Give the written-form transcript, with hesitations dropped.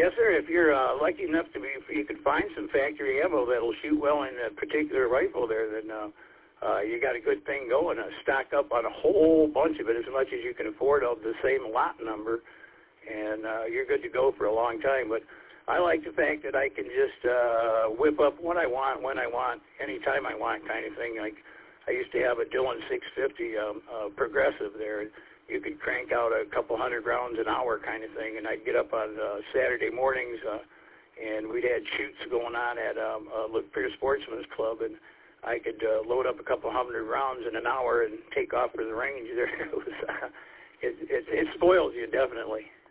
Yes, sir. If you're lucky enough to be, if you could find some factory ammo that'll shoot well in a particular rifle there, then you got a good thing going. Stock up on a whole bunch of it, as much as you can afford of the same lot number, and you're good to go for a long time. But I like the fact that I can just whip up what I want, when I want, anytime I want, kind of thing. Like I used to have a Dillon 650 progressive there. You could crank out a couple hundred rounds an hour kind of thing, and I'd get up on Saturday mornings, and we'd had shoots going on at Luke Pierce Sportsman's Club, and I could load up a couple hundred rounds in an hour and take off for the range there. It spoils you, definitely.